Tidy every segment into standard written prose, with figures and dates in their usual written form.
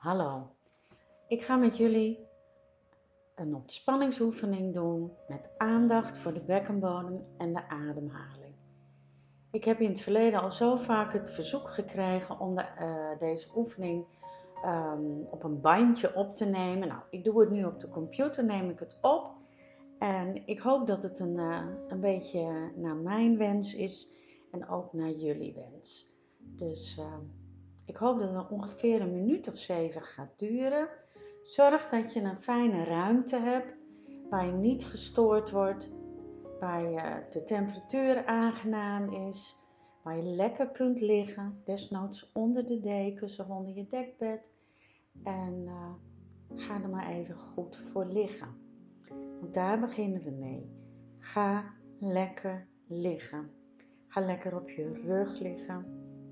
Hallo, ik ga met jullie een ontspanningsoefening doen met aandacht voor de bekkenbodem en de ademhaling. Ik heb in het verleden al zo vaak het verzoek gekregen om deze oefening op een bandje op te nemen. Nou, ik doe het nu op de computer, neem ik het op. En ik hoop dat het een beetje naar mijn wens is en ook naar jullie wens. Dus ik hoop dat het ongeveer 1 minuut of 7 gaat duren. Zorg dat je een fijne ruimte hebt waar je niet gestoord wordt, waar de temperatuur aangenaam is, waar je lekker kunt liggen, desnoods onder de dekens of onder je dekbed. En ga er maar even goed voor liggen. Want daar beginnen we mee. Ga lekker liggen. Ga lekker op je rug liggen.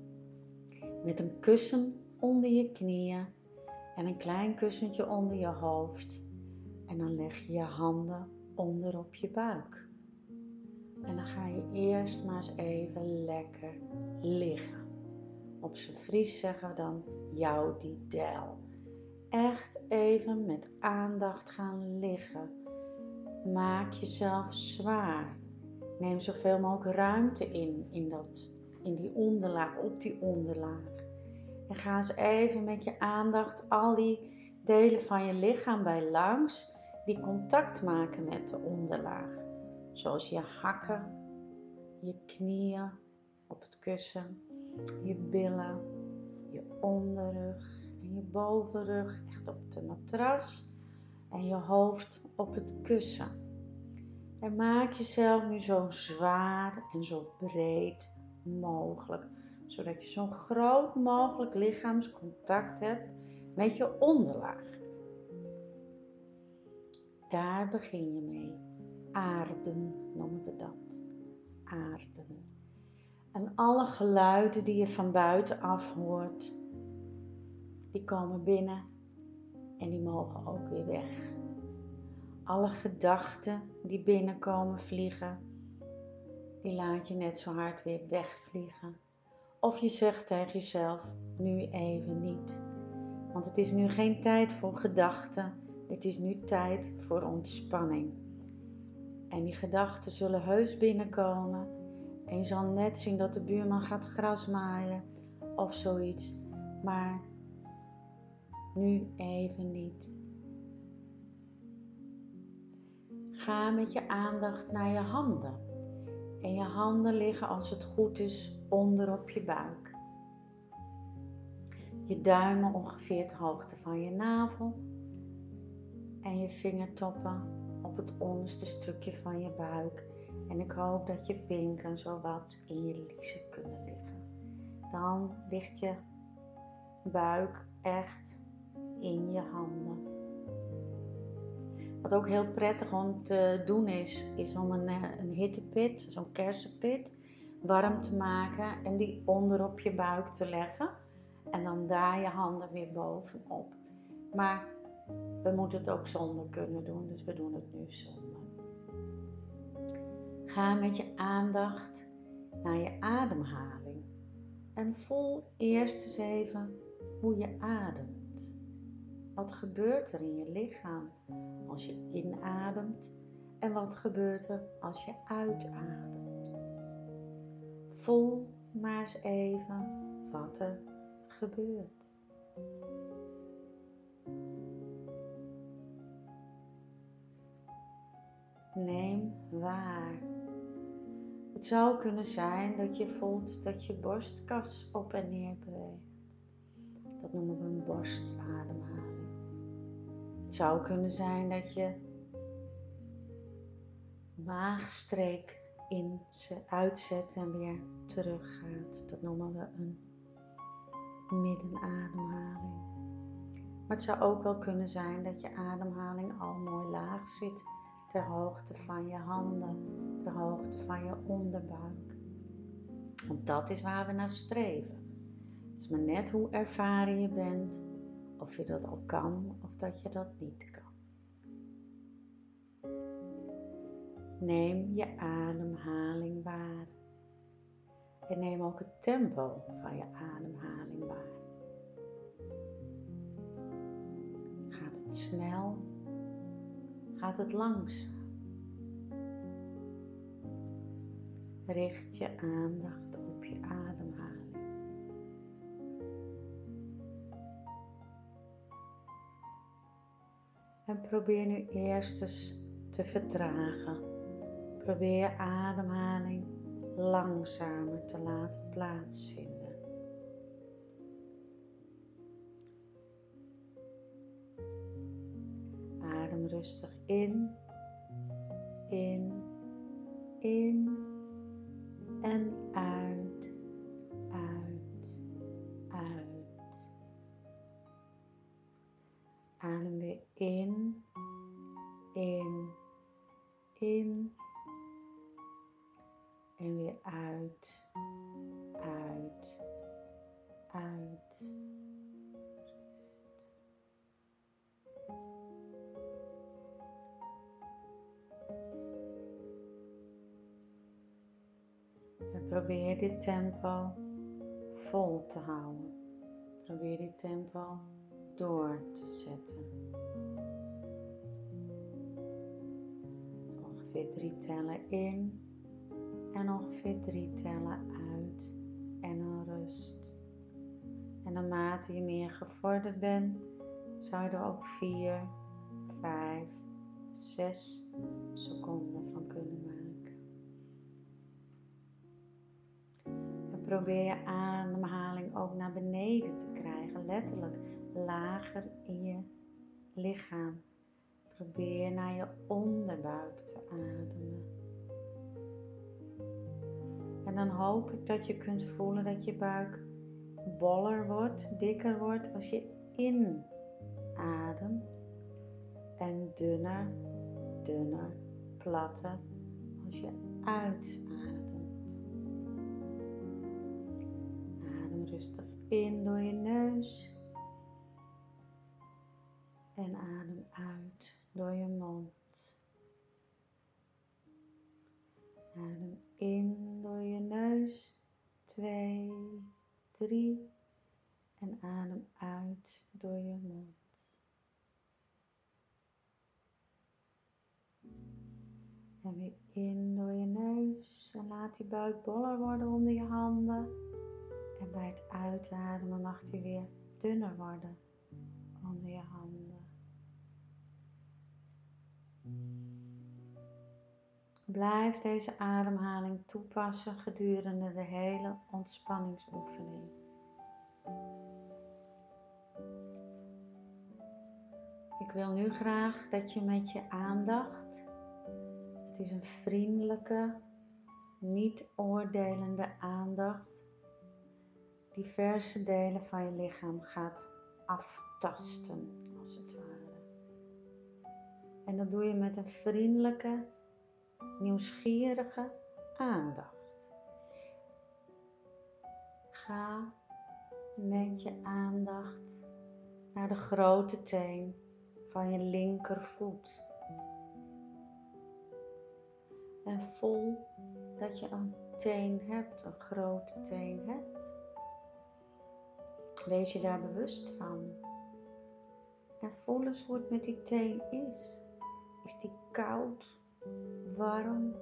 Met een kussen onder je knieën en een klein kussentje onder je hoofd. En dan leg je je handen onder op je buik. En dan ga je eerst maar eens even lekker liggen. Op z'n Fries zeggen we dan jou die del. Echt even met aandacht gaan liggen. Maak jezelf zwaar. Neem zoveel mogelijk ruimte in die onderlaag, op die onderlaag. En ga eens even met je aandacht al die delen van je lichaam bij langs die contact maken met de onderlaag. Zoals je hakken, je knieën op het kussen, je billen, je onderrug en je bovenrug echt op de matras en je hoofd op het kussen. En maak jezelf nu zo zwaar en zo breed mogelijk, zodat je zo'n groot mogelijk lichaamscontact hebt met je onderlaag. Daar begin je mee. Aarden noemen we dat. Aarden. En alle geluiden die je van buitenaf hoort, die komen binnen en die mogen ook weer weg. Alle gedachten die binnenkomen vliegen, die laat je net zo hard weer wegvliegen. Of je zegt tegen jezelf, nu even niet. Want het is nu geen tijd voor gedachten, het is nu tijd voor ontspanning. En die gedachten zullen heus binnenkomen. En je zal net zien dat de buurman gaat gras maaien of zoiets. Maar nu even niet. Ga met je aandacht naar je handen. En je handen liggen als het goed is onder op je buik. Je duimen ongeveer de hoogte van je navel. En je vingertoppen op het onderste stukje van je buik. En ik hoop dat je pinken zo wat in je liezen kunnen liggen. Dan ligt je buik echt in je handen. Wat ook heel prettig om te doen is om een hittepit, zo'n kersenpit, warm te maken en die onder op je buik te leggen. En dan daar je handen weer bovenop. Maar we moeten het ook zonder kunnen doen, dus we doen het nu zonder. Ga met je aandacht naar je ademhaling. En voel eerst eens even hoe je ademt. Wat gebeurt er in je lichaam als je inademt en wat gebeurt er als je uitademt? Voel maar eens even wat er gebeurt. Neem waar. Het zou kunnen zijn dat je voelt dat je borstkas op en neer beweegt. Dat noemen we een borstademhaling. Het zou kunnen zijn dat je maagstreek uitzet en weer teruggaat. Dat noemen we een middenademhaling. Maar het zou ook wel kunnen zijn dat je ademhaling al mooi laag zit, ter hoogte van je handen, ter hoogte van je onderbuik. Want dat is waar we naar streven. Het is maar net hoe ervaren je bent, of je dat al kan of dat je dat niet kan. Neem je ademhaling waar. En neem ook het tempo van je ademhaling waar. Gaat het snel? Gaat het langzaam? Richt je aandacht op je ademhaling. En probeer nu eerst eens te vertragen. Probeer je ademhaling langzamer te laten plaatsvinden. Adem rustig in en uit. Adem weer in en weer uit. En probeer dit tempo vol te houden. Probeer dit tempo door te zetten. Ongeveer 3 tellen in en ongeveer 3 tellen uit en een rust. En naarmate je meer gevorderd bent, zou je er ook 4, 5, 6 seconden van kunnen maken. En probeer je ademhaling ook naar beneden te krijgen, letterlijk lager in je lichaam. Probeer naar je onderbuik te ademen. En dan hoop ik dat je kunt voelen dat je buik boller wordt, dikker wordt als je inademt. En dunner, platter als je uitademt. Adem rustig in door je neus. En adem uit door je mond. Adem in door je neus. 2, 3. En adem uit door je mond. En weer in door je neus. En laat die buik boller worden onder je handen. En bij het uitademen mag die weer dunner worden onder je handen. Blijf deze ademhaling toepassen gedurende de hele ontspanningsoefening. Ik wil nu graag dat je met je aandacht, het is een vriendelijke, niet oordelende aandacht, diverse delen van je lichaam gaat aftasten, als het ware. En dat doe je met een vriendelijke, nieuwsgierige aandacht. Ga met je aandacht naar de grote teen van je linkervoet. En voel dat je een teen hebt, een grote teen hebt. Wees je daar bewust van. En voel eens hoe het met die teen is. Is die koud? Warm?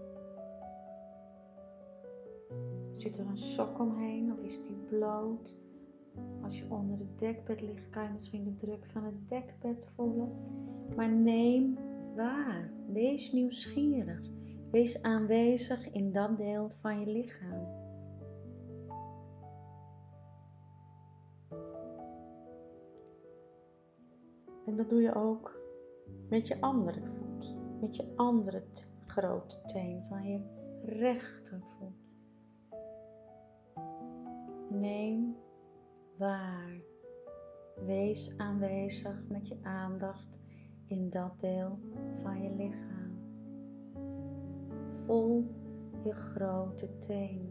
Zit er een sok omheen of is die bloot? Als je onder het dekbed ligt, kan je misschien de druk van het dekbed voelen. Maar neem waar. Wees nieuwsgierig. Wees aanwezig in dat deel van je lichaam. En dat doe je ook met je andere voet. Met je andere grote teen van je rechtervoet. Neem waar. Wees aanwezig met je aandacht in dat deel van je lichaam. Voel je grote teen.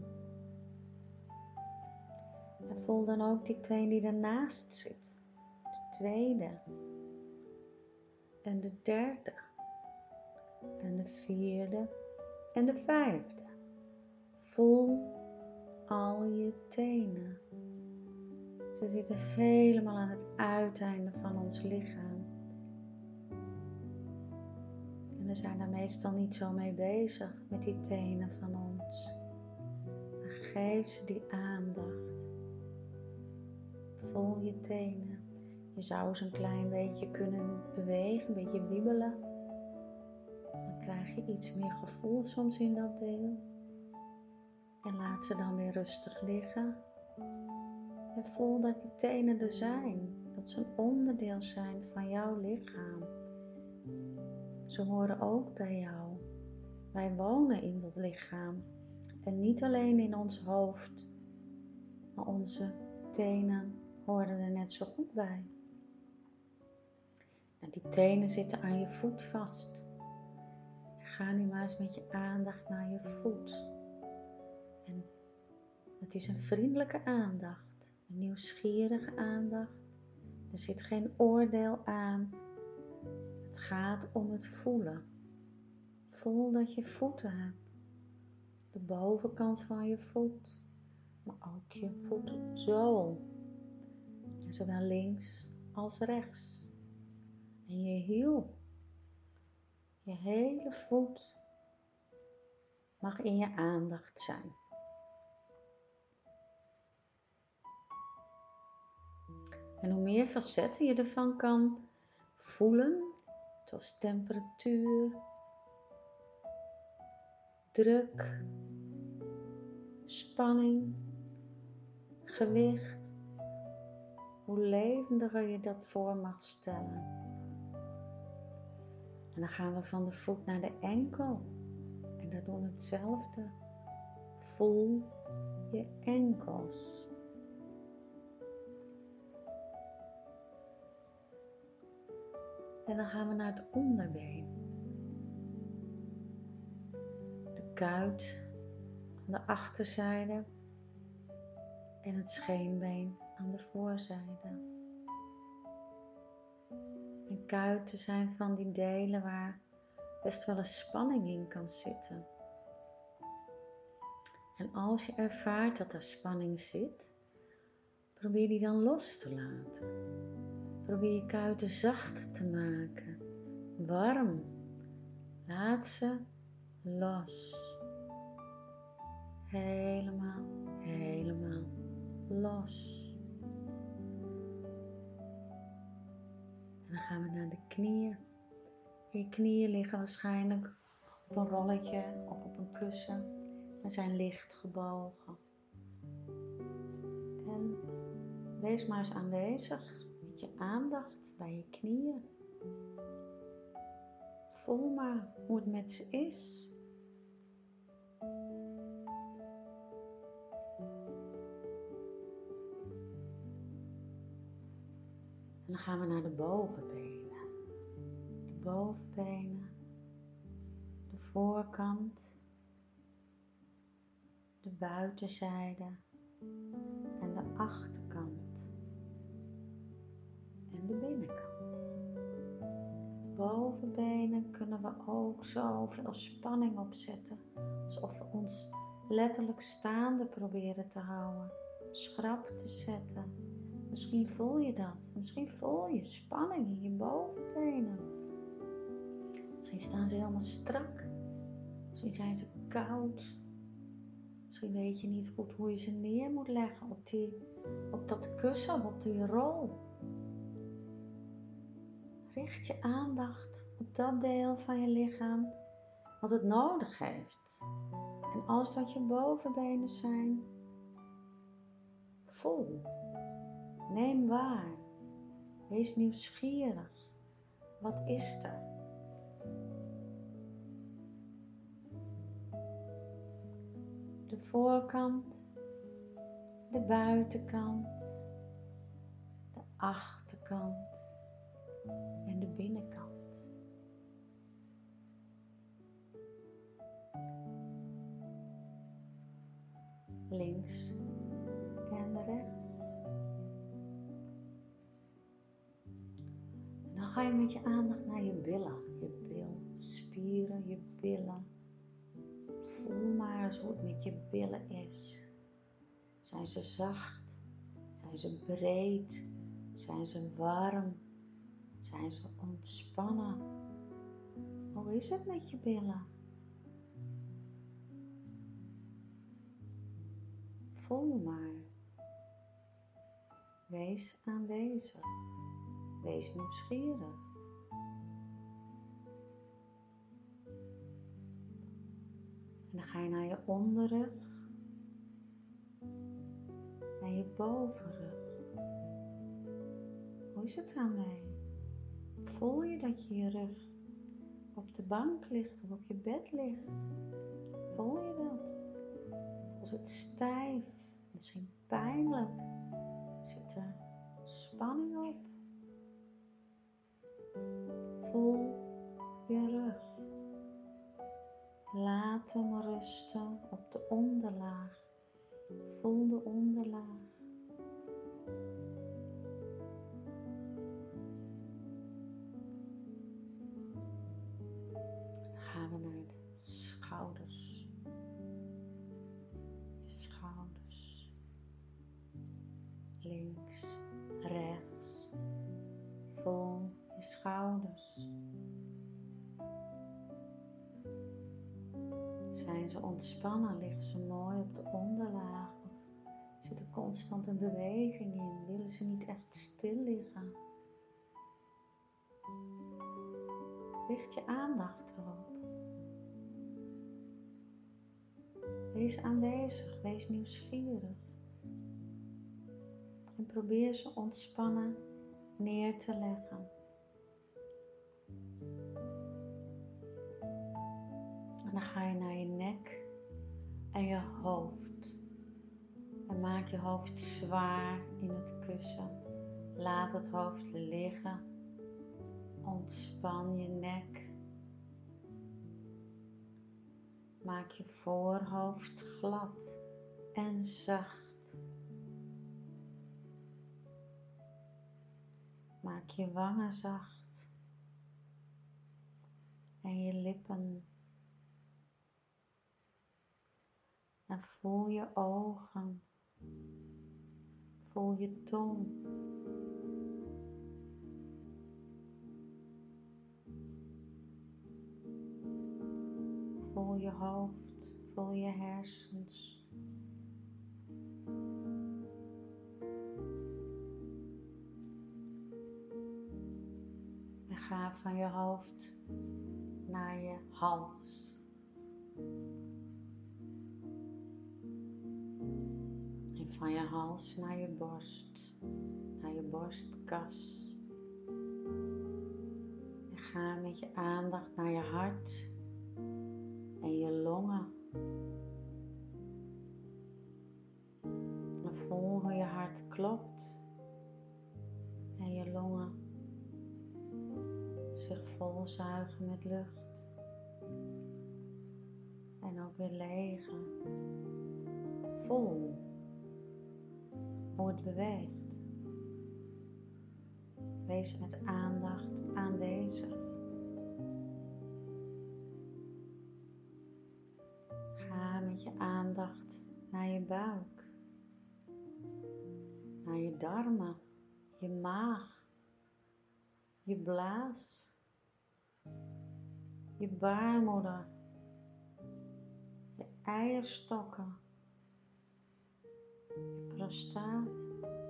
En voel dan ook die teen die ernaast zit. De tweede. En de derde. En de vierde. En de vijfde. Voel al je tenen. Ze zitten helemaal aan het uiteinde van ons lichaam. we zijn daar meestal niet zo mee bezig met die tenen van ons. Maar geef ze die aandacht. Voel je tenen. Je zou ze een klein beetje kunnen bewegen, een beetje wiebelen. Dan krijg je iets meer gevoel soms in dat deel. En laat ze dan weer rustig liggen. En voel dat die tenen er zijn. Dat ze een onderdeel zijn van jouw lichaam. Ze horen ook bij jou. Wij wonen in dat lichaam. En niet alleen in ons hoofd. Maar onze tenen horen er net zo goed bij. Nou, die tenen zitten aan je voet vast. Ga nu maar eens met je aandacht naar je voet. En het is een vriendelijke aandacht. Een nieuwsgierige aandacht. Er zit geen oordeel aan. Het gaat om het voelen. Voel dat je voeten hebt. De bovenkant van je voet. Maar ook je voetzool. Zowel links als rechts. En je hiel. Je hele voet mag in je aandacht zijn. En hoe meer facetten je ervan kan voelen, zoals temperatuur, druk, spanning, gewicht, hoe levendiger je dat voor mag stellen. En dan gaan we van de voet naar de enkel. En dan doen we hetzelfde. Voel je enkels. En dan gaan we naar het onderbeen. De kuit aan de achterzijde. En het scheenbeen aan de voorzijde. En kuiten zijn van die delen waar best wel een spanning in kan zitten. En als je ervaart dat er spanning zit, probeer die dan los te laten. Probeer je kuiten zacht te maken, warm. Laat ze los. Helemaal los. En dan gaan we naar de knieën. Je knieën liggen waarschijnlijk op een rolletje of op een kussen. En zijn licht gebogen. En wees maar eens aanwezig met je aandacht bij je knieën. Voel maar hoe het met ze is. En dan gaan we naar de bovenbenen. De bovenbenen, de voorkant, de buitenzijde en de achterkant en de binnenkant. Bovenbenen kunnen we ook zoveel spanning opzetten, alsof we ons letterlijk staande proberen te houden, schrap te zetten. Misschien voel je dat, misschien voel je spanning in je bovenbenen. Misschien staan ze helemaal strak, misschien zijn ze koud. Misschien weet je niet goed hoe je ze neer moet leggen op dat kussen, op die rol. Richt je aandacht op dat deel van je lichaam wat het nodig heeft. En als dat je bovenbenen zijn, voel. Neem waar. Wees nieuwsgierig. Wat is er? De voorkant, de buitenkant, de achterkant en de binnenkant. Links en rechts. En dan ga je met je aandacht naar je billen, je bilspieren, je billen. Voel maar eens hoe het met je billen is. Zijn ze zacht? Zijn ze breed? Zijn ze warm? Zijn ze ontspannen? Hoe is het met je billen? Voel maar. Wees aanwezig. Wees nieuwsgierig. En dan ga je naar je onderrug en je bovenrug. Hoe is het daarmee? Voel je dat je rug op de bank ligt of op je bed ligt? Voel je dat? Voelt het stijf, misschien pijnlijk? Zit er spanning op? Voel je rug. Laat hem rusten op de onderlaag. Voel de onderlaag. Dan gaan we naar de schouders. Je schouders. Links, rechts. Voel je schouders. Zijn ze ontspannen, liggen ze mooi op de onderlaag. Of zit er constant een beweging in? Willen ze niet echt stil liggen? Richt je aandacht erop. Wees aanwezig, wees nieuwsgierig. En probeer ze ontspannen neer te leggen. En dan ga je naar je nek en je hoofd. En maak je hoofd zwaar in het kussen. Laat het hoofd liggen. Ontspan je nek. Maak je voorhoofd glad en zacht. Maak je wangen zacht. En je lippen. En voel je ogen. Voel je tong. Voel je hoofd. Voel je hersens. En ga van je hoofd naar je hals. En van je hals naar je borst. Naar je borstkas. En ga met je aandacht naar je hart en je longen. En voel hoe je hart klopt en je longen zich volzuigen met lucht en ook weer legen. Voel hoe het beweegt. Wees met aandacht aanwezig. Ga met je aandacht naar je buik, naar je darmen, je maag, je blaas, je baarmoeder, je eierstokken, je prostaat.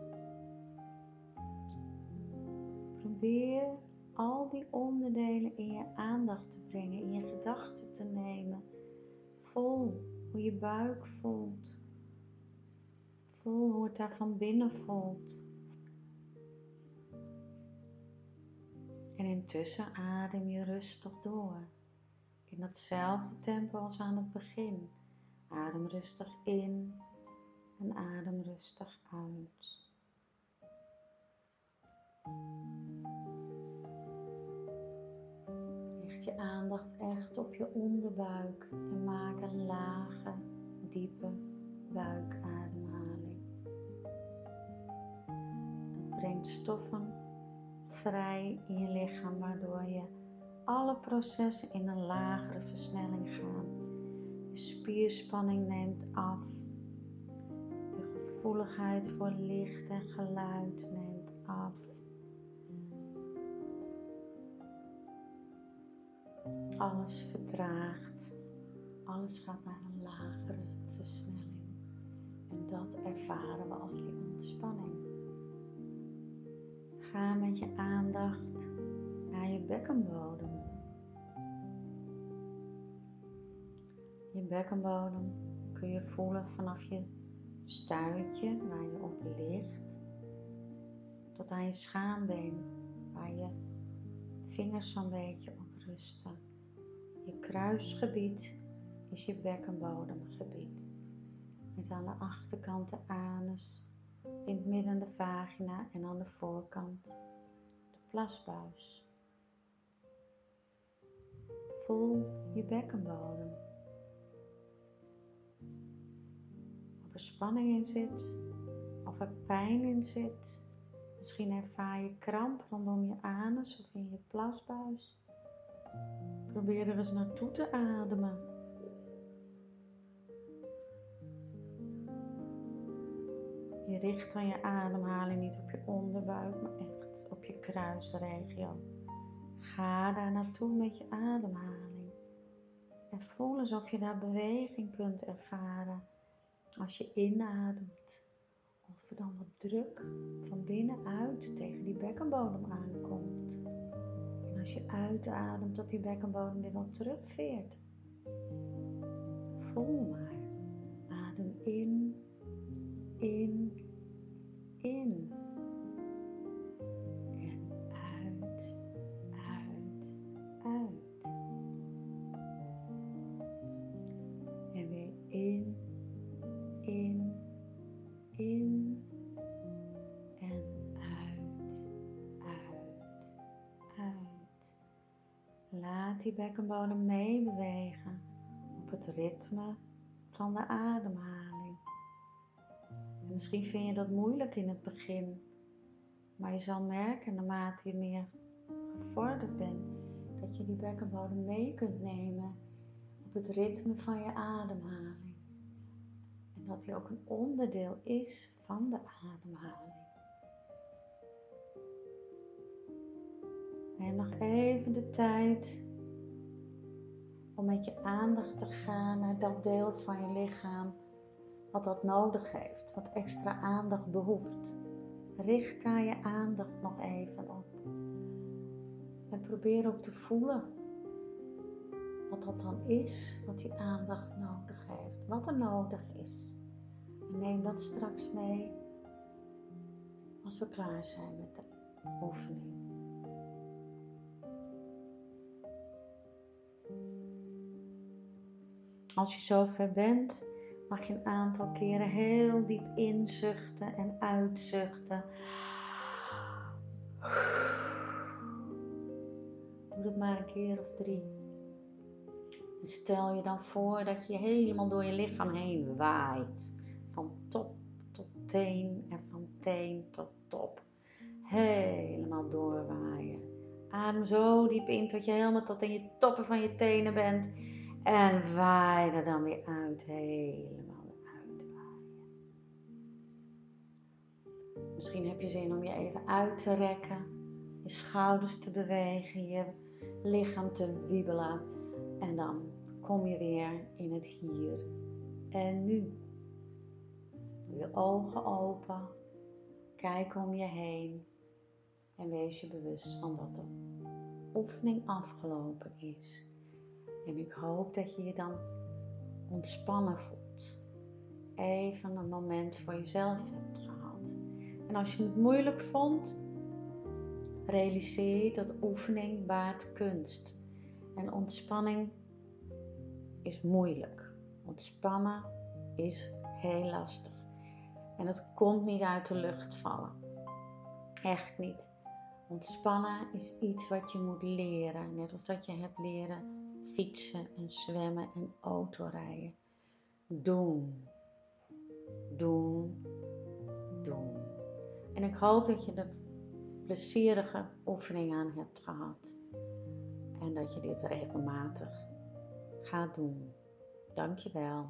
Probeer al die onderdelen in je aandacht te brengen, in je gedachten te nemen. Voel hoe je buik voelt. Voel hoe het daar van binnen voelt. En intussen adem je rustig door. In datzelfde tempo als aan het begin. Adem rustig in en adem rustig uit. Richt je aandacht echt op je onderbuik en maak een lage, diepe buikademhaling. Dat brengt stoffen vrij in je lichaam, waardoor je alle processen in een lagere versnelling gaan. Je spierspanning neemt af. Je gevoeligheid voor licht en geluid neemt af. Alles vertraagt. Alles gaat naar een lagere versnelling. En dat ervaren we als die ontspanning. Ga met je aandacht naar je bekkenbodem. Je bekkenbodem kun je voelen vanaf je stuitje waar je op ligt, tot aan je schaambeen waar je vingers zo'n beetje op rusten. Je kruisgebied is je bekkenbodemgebied. Met aan de achterkant de anus, in het midden de vagina en aan de voorkant de plasbuis. Voel je bekkenbodem. Of er spanning in zit, of er pijn in zit. Misschien ervaar je kramp rondom je anus of in je plasbuis. Probeer er eens naartoe te ademen. Je richt dan je ademhaling niet op je onderbuik, maar echt op je kruisregio. Ga daar naartoe met je ademhaling. En voel alsof je daar beweging kunt ervaren als je inademt. Of er dan wat druk van binnenuit tegen die bekkenbodem aankomt. En als je uitademt dat die bekkenbodem weer wat terugveert. Voel maar. Adem in, in, in. En uit, uit, uit. En weer in, in, in. En uit, uit, uit. Laat die bekkenbodem meebewegen op het ritme van de ademhaling. En misschien vind je dat moeilijk in het begin, maar je zal merken naarmate je meer gevorderd bent, dat je die bekkenbodem mee kunt nemen op het ritme van je ademhaling. En dat die ook een onderdeel is van de ademhaling. Neem nog even de tijd om met je aandacht te gaan naar dat deel van je lichaam wat dat nodig heeft, wat extra aandacht behoeft. Richt daar je aandacht nog even op. En probeer ook te voelen wat dat dan is, wat die aandacht nodig heeft, wat er nodig is. En neem dat straks mee als we klaar zijn met de oefening. Als je zover bent, mag je een aantal keren heel diep inzuchten en uitzuchten. Doe dat maar een keer of 3. En stel je dan voor dat je helemaal door je lichaam heen waait. Van top tot teen en van teen tot top. Helemaal doorwaaien. Adem zo diep in tot je helemaal tot in je toppen van je tenen bent. En waai er dan weer uit. Helemaal uitwaaien. Misschien heb je zin om je even uit te rekken. Je schouders te bewegen. Je lichaam te wiebelen. En dan kom je weer in het hier en nu. Doe je ogen open. Kijk om je heen. En wees je bewust van dat de oefening afgelopen is. En ik hoop dat je je dan ontspannen voelt. Even een moment voor jezelf hebt gehad. En als je het moeilijk vond, realiseer je dat oefening baart kunst. En ontspanning is moeilijk. Ontspannen is heel lastig. En het komt niet uit de lucht vallen. Echt niet. Ontspannen is iets wat je moet leren. Net als dat je hebt leren fietsen en zwemmen en autorijden. Doen. Doen. Doen. En ik hoop dat je er plezierige oefening aan hebt gehad. En dat je dit regelmatig gaat doen. Dankjewel.